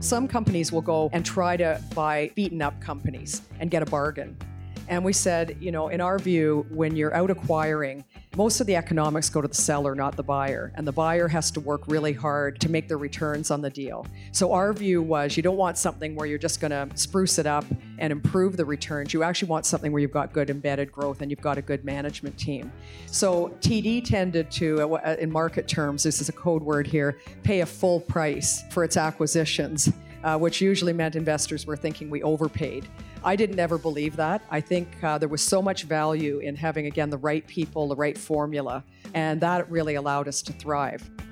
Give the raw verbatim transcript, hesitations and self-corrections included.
Some companies will go and try to buy beaten up companies and get a bargain. And we said, you know, in our view, when you're out acquiring, most of the economics go to the seller, not the buyer. And the buyer has to work really hard to make the returns on the deal. So our view was you don't want something where you're just going to spruce it up and improve the returns. You actually want something where you've got good embedded growth and you've got a good management team. So T D tended to, in market terms, this is a code word here, pay a full price for its acquisitions. Uh, which usually meant investors were thinking we overpaid. I didn't ever believe that. I think uh, there was so much value in having, again, the right people, the right formula, and that really allowed us to thrive.